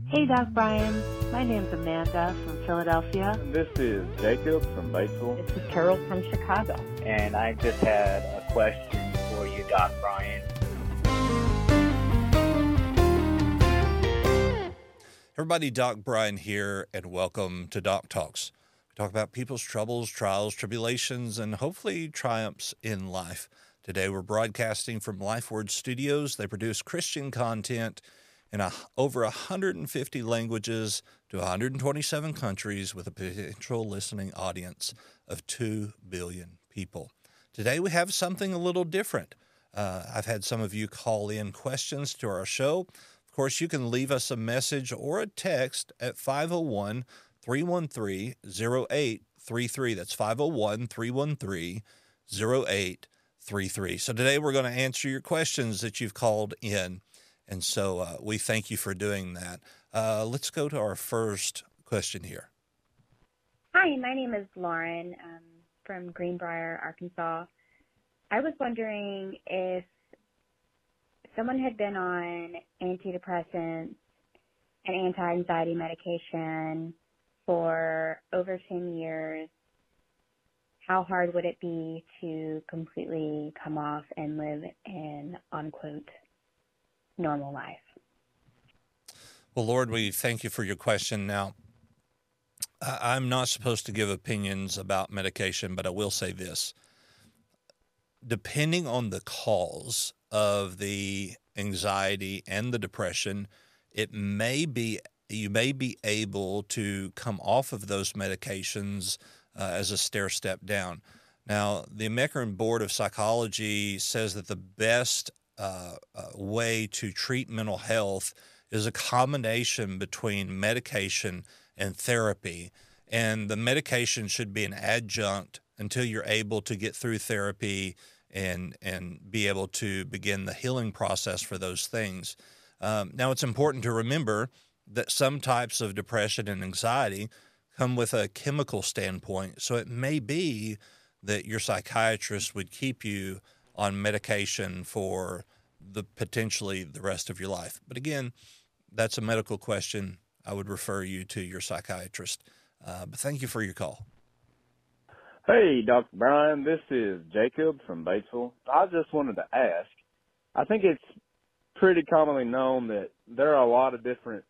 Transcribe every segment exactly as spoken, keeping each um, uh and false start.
Hey, Doc Brian. My name's Amanda from Philadelphia. And this is Jacob from Batesville. This is Carol from Chicago. And I just had a question for you, Doc Brian. Everybody, Doc Brian here, and welcome to Doc Talks. We talk about people's troubles, trials, tribulations, and hopefully triumphs in life. Today we're broadcasting from LifeWord Studios. They produce Christian content in a, over one hundred fifty languages to one hundred twenty-seven countries with a potential listening audience of two billion people. Today we have something a little different. Uh, I've had some of you call in questions to our show. Of course, you can leave us a message or a text at five oh one, three one three, oh eight three three. That's five oh one, three one three, oh eight three three. So today we're going to answer your questions that you've called in. And so uh, we thank you for doing that. Uh, let's go to our first question here. Hi, my name is Lauren um, from Greenbrier, Arkansas. I was wondering if someone had been on antidepressants and anti-anxiety medication for over ten years, how hard would it be to completely come off and live an, unquote, normal life? Well, Lord, we thank you for your question. Now, I'm not supposed to give opinions about medication, but I will say this. Depending on the cause of the anxiety and the depression, it may be you may be able to come off of those medications uh, as a stair step down. Now, the American Board of Psychology says that the best uh, uh, way to treat mental health is a combination between medication and therapy. And the medication should be an adjunct until you're able to get through therapy and and be able to begin the healing process for those things. Um, now, it's important to remember that some types of depression and anxiety come with a chemical standpoint. So it may be that your psychiatrist would keep you on medication for the potentially the rest of your life. But again, that's a medical question. I would refer you to your psychiatrist. Uh, but thank you for your call. Hey, Doctor Brian, this is Jacob from Batesville. I just wanted to ask, I think it's pretty commonly known that there are a lot of different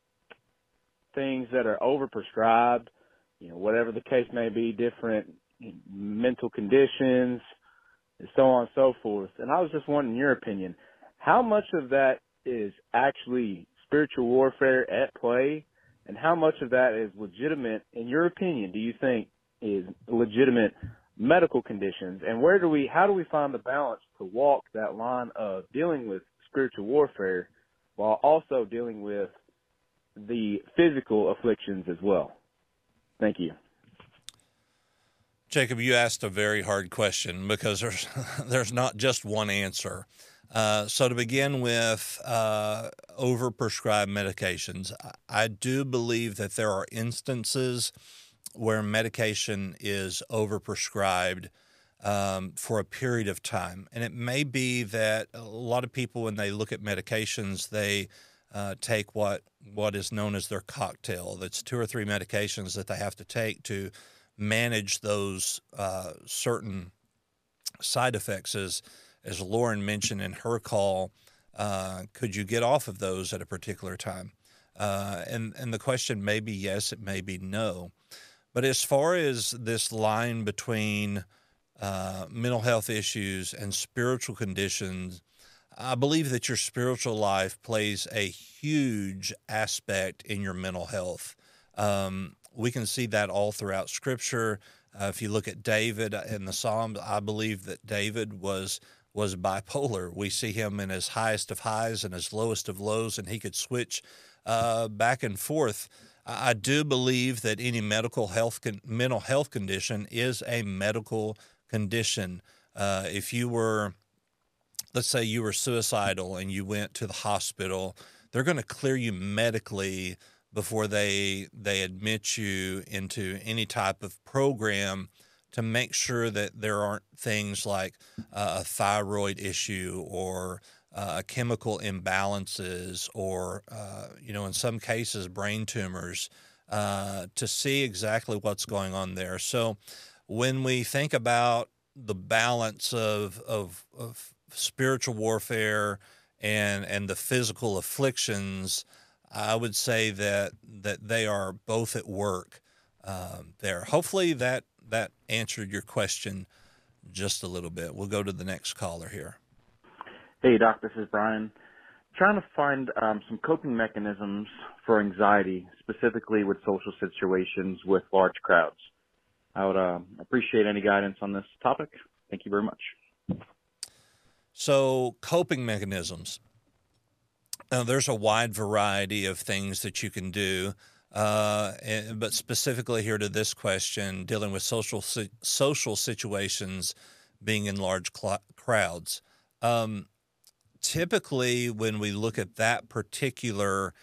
things that are overprescribed, you know, whatever the case may be, different mental conditions, and so on and so forth. And I was just wondering your opinion, how much of that is actually spiritual warfare at play, and how much of that is legitimate, in your opinion, do you think is legitimate medical conditions, and where do we, how do we find the balance to walk that line of dealing with spiritual warfare while also dealing with the physical afflictions as well? Thank you. Jacob, you asked a very hard question because there's there's not just one answer. Uh, so to begin with, uh, overprescribed medications, I do believe that there are instances where medication is overprescribed um, for a period of time. And it may be that a lot of people, when they look at medications, they uh, take what what is known as their cocktail. That's two or three medications that they have to take to manage those uh, certain side effects. As, as Lauren mentioned in her call, uh, could you get off of those at a particular time? Uh, and, and the question may be yes, it may be no. But as far as this line between uh, mental health issues and spiritual conditions, I believe that your spiritual life plays a huge aspect in your mental health. Um, we can see that all throughout Scripture. Uh, if you look at David in the Psalms, I believe that David was was bipolar. We see him in his highest of highs and his lowest of lows, and he could switch uh, back and forth. I do believe that any medical health, con- mental health condition is a medical condition. Uh, if you were, let's say you were suicidal and you went to the hospital, they're going to clear you medically before they they admit you into any type of program to make sure that there aren't things like uh, a thyroid issue or uh, chemical imbalances or, uh, you know, in some cases, brain tumors, uh, to see exactly what's going on there. So when we think about the balance of, of, of spiritual warfare and, and the physical afflictions, I would say that, that they are both at work um, there. Hopefully that, that answered your question just a little bit. We'll go to the next caller here. Hey, Doc, this is Brian. Trying to find um, some coping mechanisms for anxiety, specifically with social situations with large crowds. I would uh, appreciate any guidance on this topic. Thank you very much. So, coping mechanisms. Now, there's a wide variety of things that you can do, uh, and, but specifically here to this question, dealing with social social situations, being in large cl- crowds. Um, typically, when we look at that particular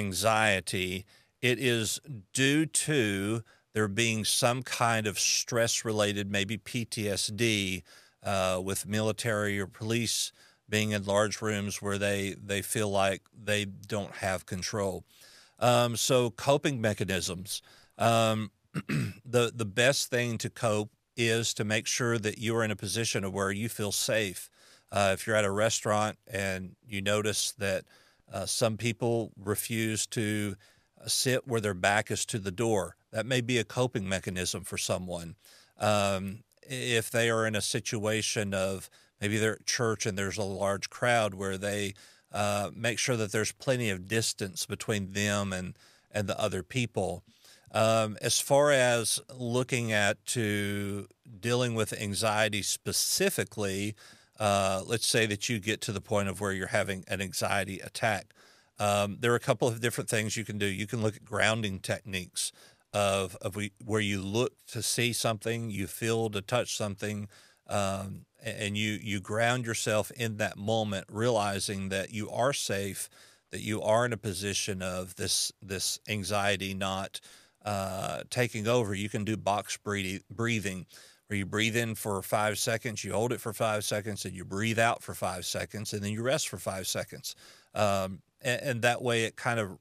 anxiety, it is due to there being some kind of stress-related, maybe P T S D, uh, with military or police being in large rooms where they, they feel like they don't have control. Um, so coping mechanisms. Um, the the best thing to cope is to make sure that you are in a position of where you feel safe. Uh, if you're at a restaurant and you notice that uh, some people refuse to sit where their back is to the door, that may be a coping mechanism for someone. Um, if they are in a situation of maybe they're at church and there's a large crowd where they uh, make sure that there's plenty of distance between them and, and the other people. Um, as far as looking at to dealing with anxiety specifically, uh, let's say that you get to the point of where you're having an anxiety attack. Um, there are a couple of different things you can do. You can look at grounding techniques of, of we, where you look to see something, you feel to touch something, um, and you, you ground yourself in that moment, realizing that you are safe, that you are in a position of this, this anxiety not uh, taking over. You can do box breathing, where you breathe in for five seconds, you hold it for five seconds, and you breathe out for five seconds, and then you rest for five seconds. Um, and, and that way it kind of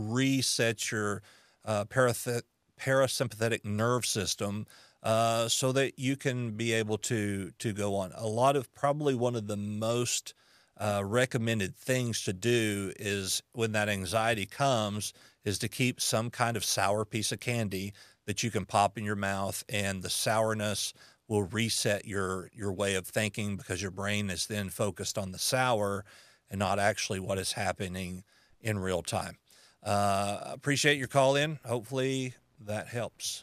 resets your uh, parath- parasympathetic nerve system uh, so that you can be able to, to go on. A lot of probably one of the most uh, recommended things to do is when that anxiety comes is to keep some kind of sour piece of candy that you can pop in your mouth, and the sourness will reset your, your way of thinking because your brain is then focused on the sour and not actually what is happening in real time. Uh, appreciate your call in. Hopefully that helps.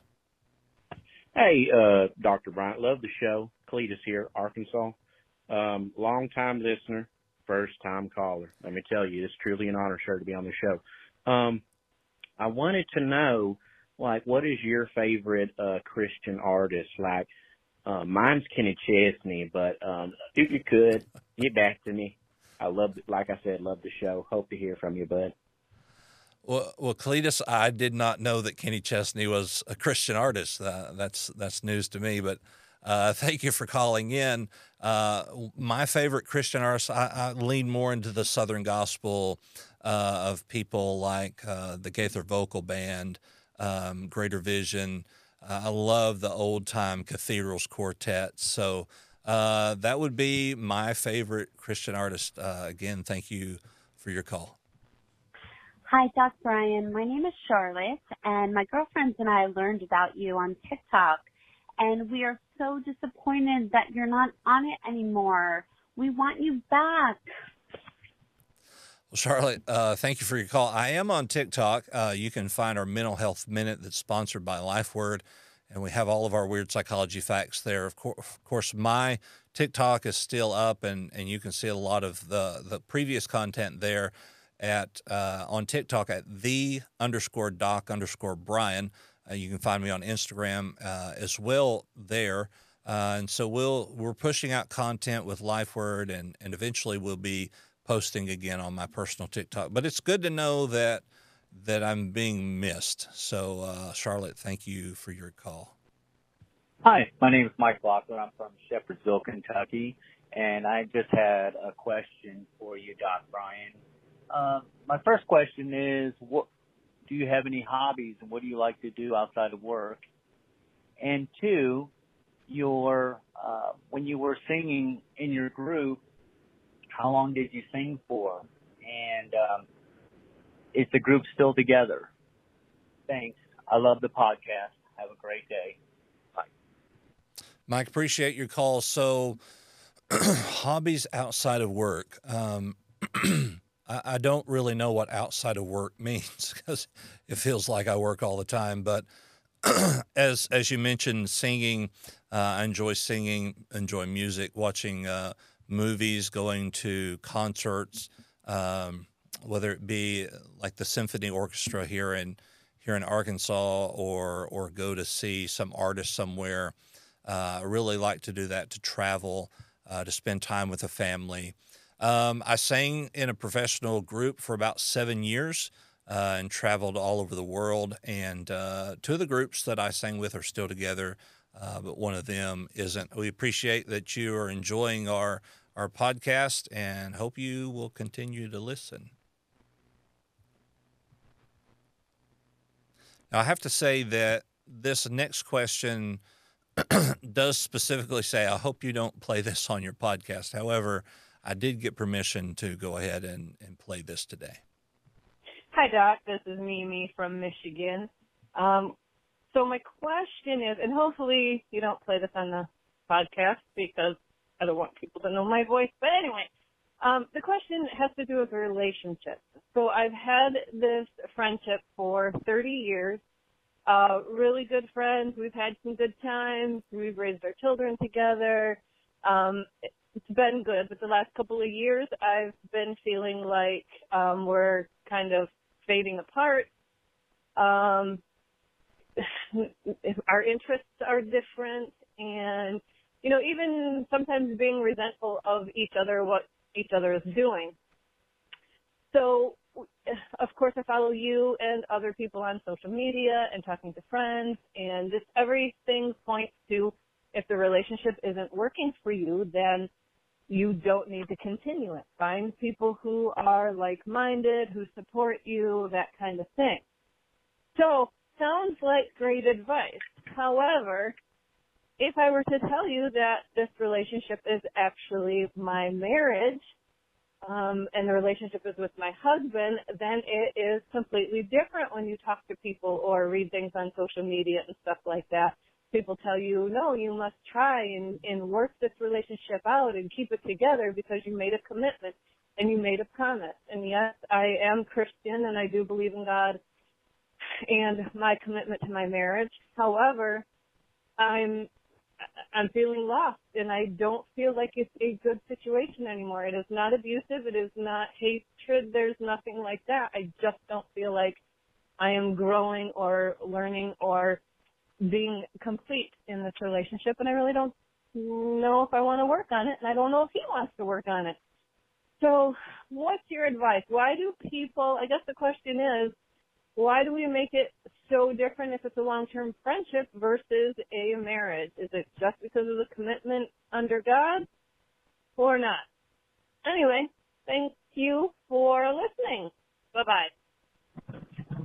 Hey, uh, Doctor Bryant, love the show. Cletus here, Arkansas. Um, long time listener, first time caller. Let me tell you, it's truly an honor, sir, to be on the show. Um, I wanted to know, like, what is your favorite uh, Christian artist? Like, uh, mine's Kenny Chesney, but um, if you could, get back to me. I love, like I said, love the show. Hope to hear from you, bud. Well, well, Cletus, I did not know that Kenny Chesney was a Christian artist. Uh, that's that's news to me, but uh, thank you for calling in. Uh, my favorite Christian artist, I, I lean more into the Southern gospel uh, of people like uh, the Gaither Vocal Band, um, Greater Vision. Uh, I love the old-time Cathedrals quartets. So uh, that would be my favorite Christian artist. Uh, again, thank you for your call. Hi, Doc Brian. My name is Charlotte, and my girlfriends and I learned about you on TikTok, and we are so disappointed that you're not on it anymore. We want you back. Well, Charlotte, uh, thank you for your call. I am on TikTok. Uh, you can find our Mental Health Minute that's sponsored by LifeWord, and we have all of our weird psychology facts there. Of, co- of course, my TikTok is still up, and, and you can see a lot of the, the previous content there at uh, on TikTok at the underscore doc underscore Brian. Uh, you can find me on Instagram uh, as well there. Uh, and so we'll, we're pushing out content with LifeWord, and, and eventually we'll be posting again on my personal TikTok. But it's good to know that that I'm being missed. So, uh, Charlotte, thank you for your call. Hi, my name is Mike Lockwood. I'm from Shepherdsville, Kentucky. and I just had a question for you, Doc Brian. Uh, my first question is, what do you have any hobbies, and what do you like to do outside of work? And two, your uh, when you were singing in your group, how long did you sing for? And um, is the group still together? Thanks. I love the podcast. Have a great day. Bye. Mike, appreciate your call. So, hobbies outside of work. Um, I, I don't really know what outside of work means because it feels like I work all the time. But as as you mentioned, singing, uh, I enjoy singing, enjoy music, watching uh, movies, going to concerts, um, whether it be like the symphony orchestra here in here in Arkansas, or or go to see some artist somewhere. Uh, I really like to do that, to travel, uh, to spend time with a family. Um, I sang in a professional group for about seven years uh, and traveled all over the world. And uh, two of the groups that I sang with are still together, uh, but one of them isn't. We appreciate that you are enjoying our our podcast and hope you will continue to listen. Now, I have to say that this next question does specifically say, I hope you don't play this on your podcast. However, I did get permission to go ahead and, and play this today. Hi, Doc. This is Mimi from Michigan. Um, so my question is, and hopefully you don't play this on the podcast because I don't want people to know my voice. But anyway, um, the question has to do with relationships. So I've had this friendship for thirty years. Uh, really good friends. We've had some good times. We've raised our children together. Um, it's been good. But the last couple of years, I've been feeling like um, we're kind of fading apart. Um, our interests are different, and you know, even sometimes being resentful of each other, what each other is doing. So, of course, I follow you and other people on social media and talking to friends, and just everything points to, if the relationship isn't working for you, then you don't need to continue it. Find people who are like-minded, who support you, that kind of thing. So, sounds like great advice. However, if I were to tell you that this relationship is actually my marriage, um, and the relationship is with my husband, then it is completely different when you talk to people or read things on social media and stuff like that. People tell you, no, you must try and, and work this relationship out and keep it together because you made a commitment and you made a promise. And yes, I am Christian and I do believe in God and my commitment to my marriage. However, I'm I'm feeling lost, and I don't feel like it's a good situation anymore. It is not abusive. It is not hatred. There's nothing like that. I just don't feel like I am growing or learning or being complete in this relationship, and I really don't know if I want to work on it, and I don't know if he wants to work on it. So what's your advice? Why do people, I guess the question is, why do we make it so different if it's a long-term friendship versus a marriage? Is it just because of the commitment under God or not? Anyway, thank you for listening. Bye-bye.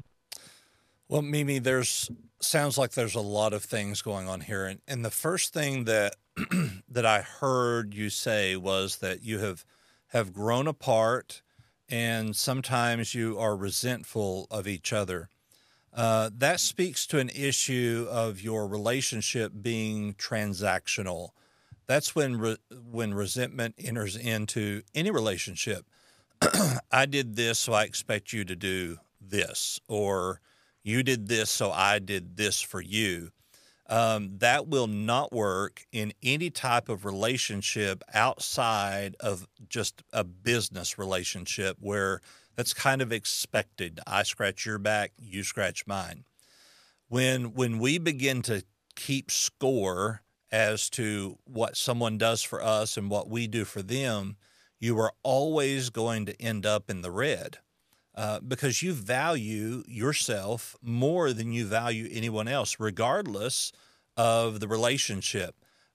Well, Mimi, there's sounds like there's a lot of things going on here. And, and the first thing that that I heard you say was that you have have grown apart and sometimes you are resentful of each other. Uh, that speaks to an issue of your relationship being transactional. That's when re- when resentment enters into any relationship. I did this, so I expect you to do this, or you did this, so I did this for you. Um, that will not work in any type of relationship outside of just a business relationship where that's kind of expected. I scratch your back, you scratch mine. When when we begin to keep score as to what someone does for us and what we do for them, you are always going to end up in the red. Uh, because you value yourself more than you value anyone else, regardless of the relationship.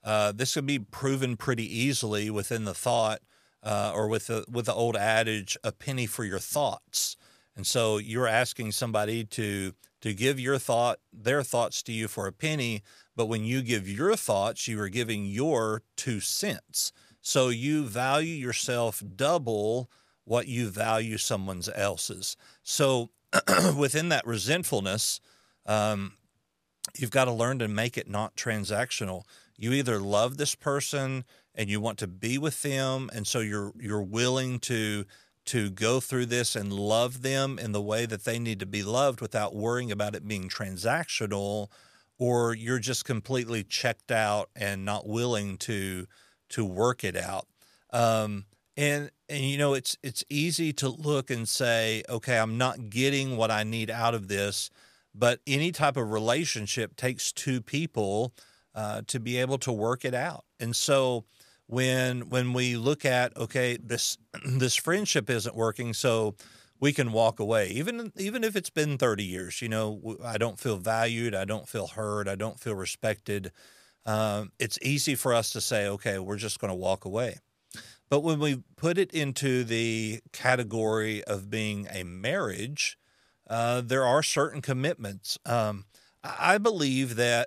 Uh, this can be proven pretty easily within the thought, uh, or with the with the old adage, a penny for your thoughts. And so you're asking somebody to to give your thought, their thoughts to you for a penny, but when you give your thoughts, you are giving your two cents. So you value yourself double what you value someone else's. So within that resentfulness, um, you've got to learn to make it not transactional. You either love this person and you want to be with them, and so you're you're willing to to go through this and love them in the way that they need to be loved without worrying about it being transactional, or you're just completely checked out and not willing to to work it out. Um, and and you know, it's it's easy to look and say, okay, I'm not getting what I need out of this, but any type of relationship takes two people uh, to be able to work it out. And so when when we look at, okay, this this friendship isn't working, so we can walk away, even even if it's been thirty years. You know, I don't feel valued, I don't feel heard, I don't feel respected. Um, it's easy for us to say, okay, we're just going to walk away. But when we put it into the category of being a marriage, uh, there are certain commitments. Um, I believe that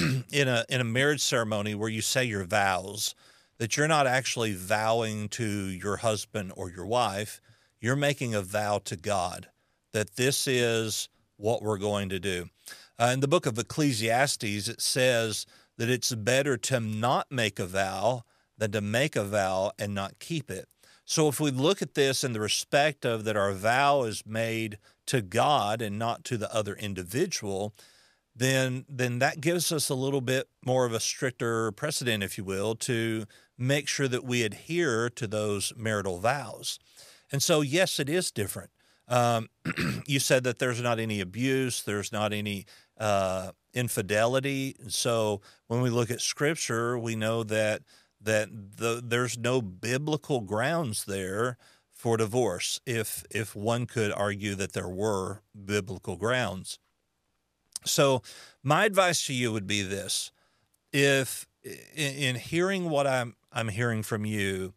in a in a marriage ceremony where you say your vows, that you're not actually vowing to your husband or your wife, you're making a vow to God that this is what we're going to do. Uh, in the book of Ecclesiastes, it says that it's better to not make a vow than to make a vow and not keep it. So if we look at this in the respect of that our vow is made to God and not to the other individual, then then that gives us a little bit more of a stricter precedent, if you will, to make sure that we adhere to those marital vows. And so, yes, it is different. Um, you said that there's not any abuse, there's not any uh, infidelity. So when we look at Scripture, we know that that the, there's no biblical grounds there for divorce, if if one could argue that there were biblical grounds. So my advice to you would be this: if in, in hearing what I'm I'm hearing from you,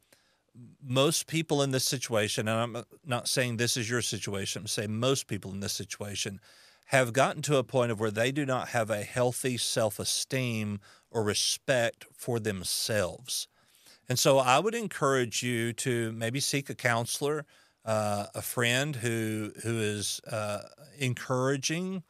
most people in this situation, and I'm not saying this is your situation, I'm saying most people in this situation have gotten to a point of where they do not have a healthy self-esteem or respect for themselves. And so I would encourage you to maybe seek a counselor, uh, a friend who who is uh, encouraging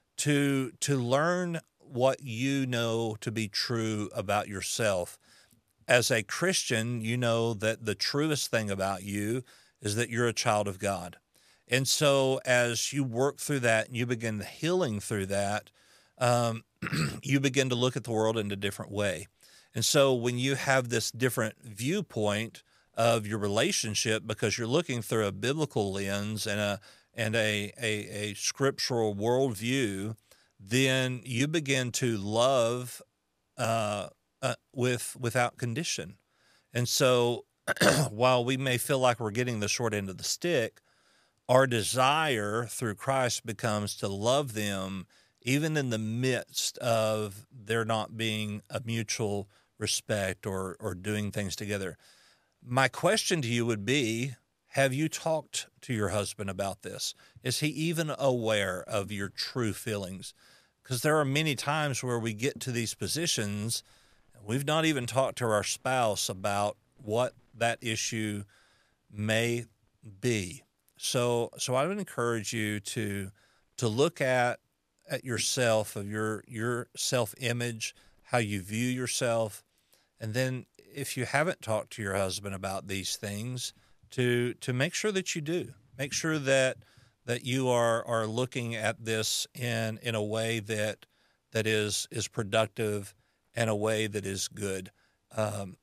to to learn what you know to be true about yourself. As a Christian, you know that the truest thing about you is that you're a child of God. And so as you work through that and you begin the healing through that, um, you begin to look at the world in a different way. And so when you have this different viewpoint of your relationship, because you're looking through a biblical lens and a and a, a, a scriptural worldview, then you begin to love uh, uh, with without condition. And so while we may feel like we're getting the short end of the stick, our desire through Christ becomes to love them even in the midst of there not being a mutual respect or or doing things together. My question to you would be, have you talked to your husband about this? Is he even aware of your true feelings? Because there are many times where we get to these positions, we've not even talked to our spouse about what that issue may be. So so I would encourage you to to look at at yourself, of your your self-image, how you view yourself, and then if you haven't talked to your husband about these things, to to make sure that you do. Make sure that that you are are looking at this in in a way that that is is productive and a way that is good, um,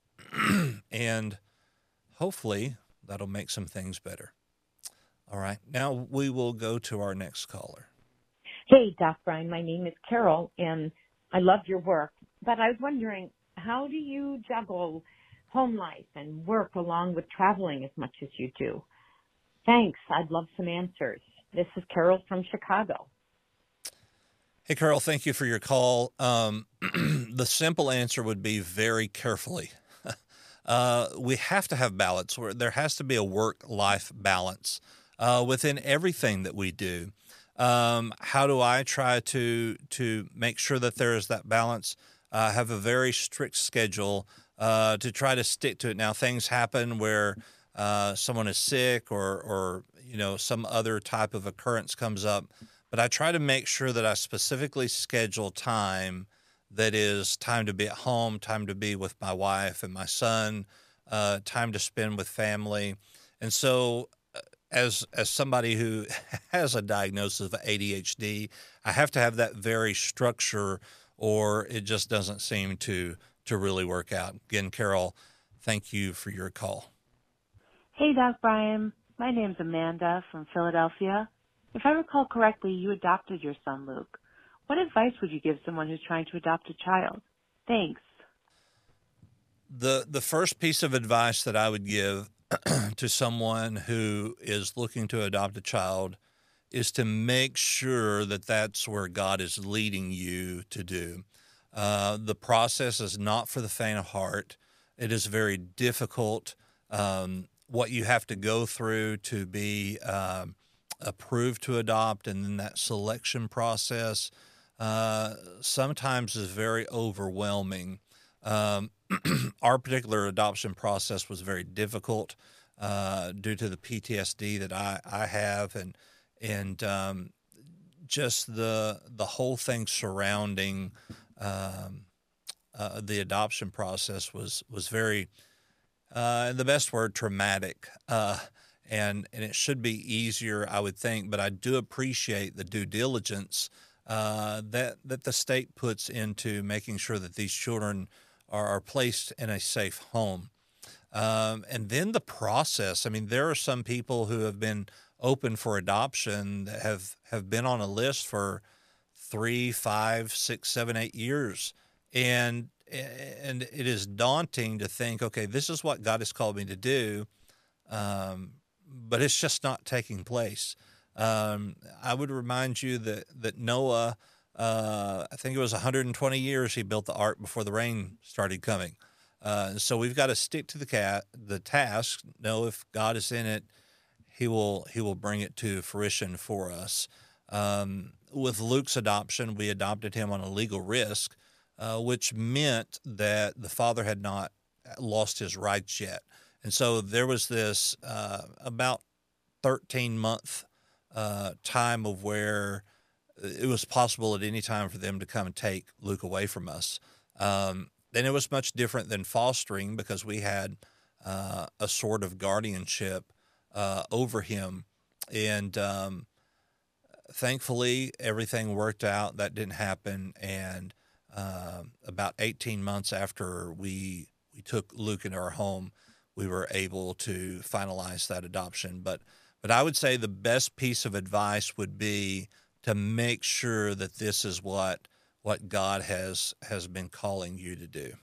and hopefully that'll make some things better. All right, now we will go to our next caller. Hey, Doc Brian, my name is Carol, and I love your work, but I was wondering, how do you juggle home life and work along with traveling as much as you do? Thanks. I'd love some answers. This is Carol from Chicago. Hey, Carol, thank you for your call. Um, the simple answer would be very carefully. uh, we have to have balance. Where there has to be a work-life balance uh, within everything that we do. Um, how do I try to to make sure that there is that balance? I uh, have a very strict schedule uh, to try to stick to it. Now, things happen where uh, someone is sick or or you know some other type of occurrence comes up. But I try to make sure that I specifically schedule time that is time to be at home, time to be with my wife and my son, uh, time to spend with family. And so uh, as as somebody who has a diagnosis of A D H D, I have to have that very structure or it just doesn't seem to to really work out. Again, Carol, thank you for your call. Hey, Doc Brian. My name's Amanda from Philadelphia. If I recall correctly, you adopted your son, Luke. What advice would you give someone who's trying to adopt a child? Thanks. The the first piece of advice that I would give to someone who is looking to adopt a child is to make sure that that's where God is leading you to do. Uh, the process is not for the faint of heart. It is very difficult. Um, what you have to go through to be um, approved to adopt, and then that selection process uh, sometimes is very overwhelming. Um, our particular adoption process was very difficult uh, due to the P T S D that I, I have, and and um, just the the whole thing surrounding um, uh, the adoption process was was very, uh, the best word, traumatic. Uh, And and it should be easier, I would think, but I do appreciate the due diligence uh, that that the state puts into making sure that these children are, are placed in a safe home. Um, and then the process. I mean, there are some people who have been open for adoption that have, have been on a list for three, five, six, seven, eight years. And and it is daunting to think, okay, this is what God has called me to do. Um, but it's just not taking place. Um, I would remind you that, that Noah, uh, I think it was one hundred twenty years he built the ark before the rain started coming. Uh, so we've got to stick to the cat, the task, know if God is in it, he will, he will bring it to fruition for us. Um, with Luke's adoption, we adopted him on a legal risk, uh, which meant that the father had not lost his rights yet. And so there was this uh, about thirteen month uh, time of where it was possible at any time for them to come and take Luke away from us. Um, then it was much different than fostering because we had uh, a sort of guardianship uh, over him. And um, thankfully, everything worked out. That didn't happen. And uh, about eighteen months after we we took Luke into our home, we were able to finalize that adoption. But but I would say the best piece of advice would be to make sure that this is what what God has has been calling you to do.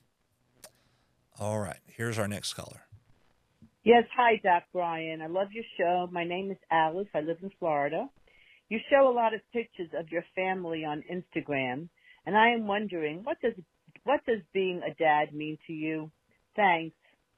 All right, here's our next caller. Yes, hi, Doc Brian. I love your show. My name is Alice. I live in Florida. You show a lot of pictures of your family on Instagram, and I am wondering, what does what does being a dad mean to you? Thanks.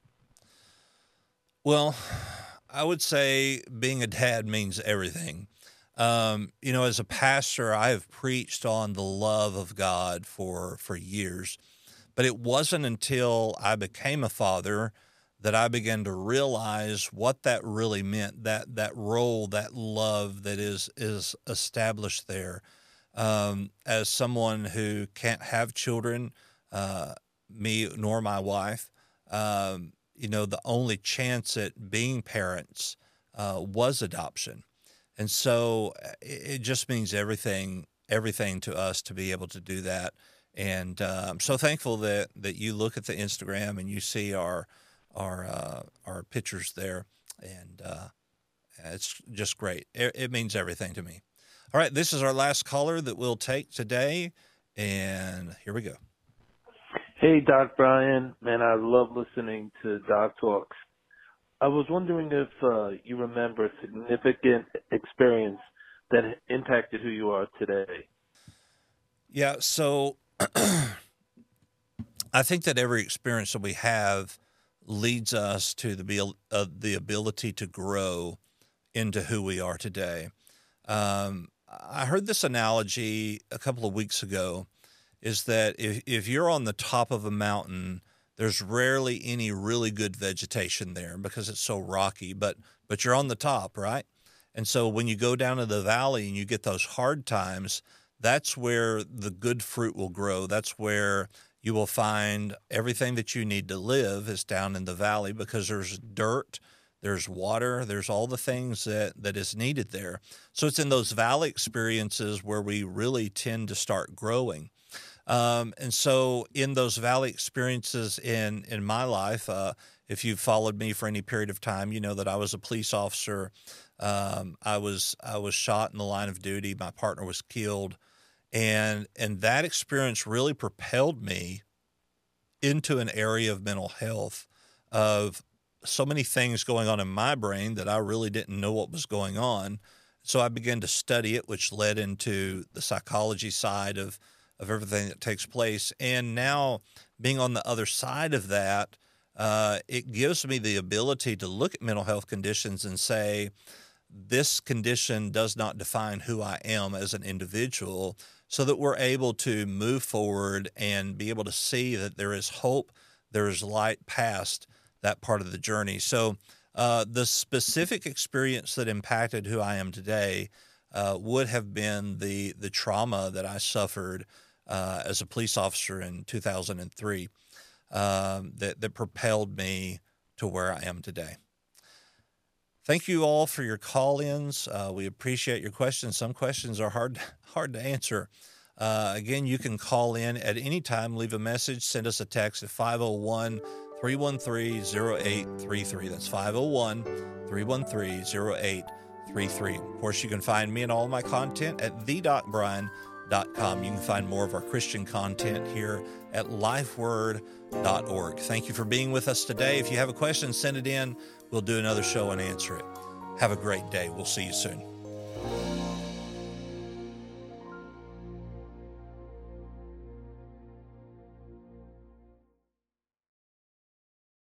Well, I would say being a dad means everything. Um, you know, as a pastor, I have preached on the love of God for, for years, but it wasn't until I became a father that I began to realize what that really meant, that, that role, that love that is, is established there. Um, as someone who can't have children, uh, me nor my wife, um, you know, the only chance at being parents uh, was adoption. And so it, it just means everything, everything to us to be able to do that. And uh, I'm so thankful that, that you look at the Instagram and you see our, our, uh, our pictures there. And uh, it's just great. It, it means everything to me. All right. This is our last caller that we'll take today. And here we go. Hey, Doc Brian. Man, I love listening to Doc Talks. I was wondering if uh, you remember a significant experience that impacted who you are today. Yeah, so I think that every experience that we have leads us to the uh, the ability to grow into who we are today. Um, I heard this analogy a couple of weeks ago, is that if, if you're on the top of a mountain, there's rarely any really good vegetation there because it's so rocky, but but you're on the top, right? And so when you go down to the valley and you get those hard times, that's where the good fruit will grow. That's where you will find everything that you need to live is down in the valley, because there's dirt, there's water, there's all the things that, that is needed there. So it's in those valley experiences where we really tend to start growing. Um, and so in those valley experiences in, in my life, uh, if you've followed me for any period of time, you know that I was a police officer. Um, I was I was shot in the line of duty. My partner was killed. And and that experience really propelled me into an area of mental health, of so many things going on in my brain that I really didn't know what was going on. So I began to study it, which led into the psychology side of, of everything that takes place. And now, being on the other side of that, uh, it gives me the ability to look at mental health conditions and say, this condition does not define who I am as an individual, so that we're able to move forward and be able to see that there is hope, there is light past that part of the journey. So uh, the specific experience that impacted who I am today uh, would have been the the trauma that I suffered uh, as a police officer in two thousand three um, that, that propelled me to where I am today. Thank you all for your call-ins. Uh, we appreciate your questions. Some questions are hard hard to answer. Uh, again, you can call in at any time, leave a message, send us a text at five oh one, three one three, oh eight three three. That's five oh one, three one three, oh eight three three. Of course, you can find me and all my content at the doc brian dot com. You can find more of our Christian content here at lifeword dot org. Thank you for being with us today. If you have a question, send it in. We'll do another show and answer it. Have a great day. We'll see you soon.